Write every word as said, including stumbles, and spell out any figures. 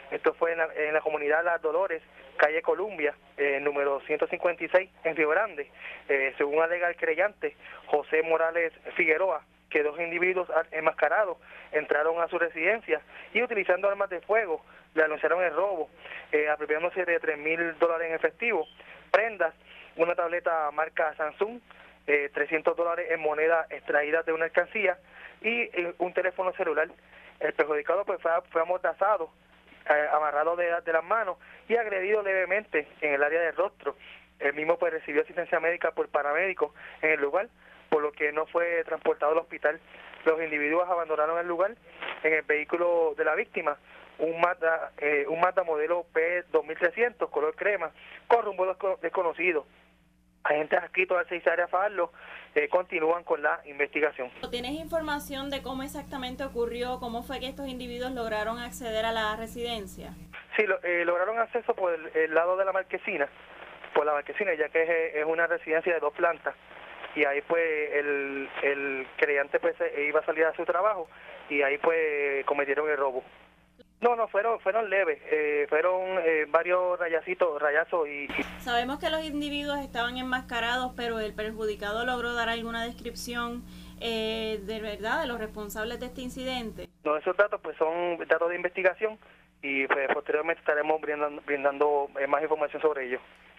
Esto fue en la, en la comunidad Las Dolores, calle Columbia, eh, número ciento cincuenta y seis, en Río Grande. Eh, según alega el creyente José Morales Figueroa, que dos individuos enmascarados entraron a su residencia y utilizando armas de fuego le anunciaron el robo, eh, apropiándose de tres mil dólares en efectivo, prendas, una tableta marca Samsung, eh, trescientos dólares en moneda extraída de una alcancía y eh, un teléfono celular. El perjudicado pues fue, fue amordazado, eh, amarrado de, de las manos y agredido levemente en el área del rostro. El mismo pues recibió asistencia médica por paramédicos en el lugar, por lo que no fue transportado al hospital. Los individuos abandonaron el lugar en el vehículo de la víctima, un Mazda, eh, un Mazda modelo P dos mil trescientos, color crema, con rumbo desconocido. Agentes adscritos al seis área Fajardo eh, continúan con la investigación. ¿Tienes información de cómo exactamente ocurrió, cómo fue que estos individuos lograron acceder a la residencia? Sí, lo, eh, lograron acceso por el, el lado de la marquesina, por la marquesina, ya que es, es una residencia de dos plantas, y ahí pues el, el creyente pues iba a salir a su trabajo y ahí pues cometieron el robo. No, no, fueron fueron leves, eh, fueron eh, varios rayacitos, rayazos y... Sabemos que los individuos estaban enmascarados, pero el perjudicado logró dar alguna descripción eh, de verdad de los responsables de este incidente. No, esos datos pues son datos de investigación y pues posteriormente estaremos brindando, brindando eh, más información sobre ellos.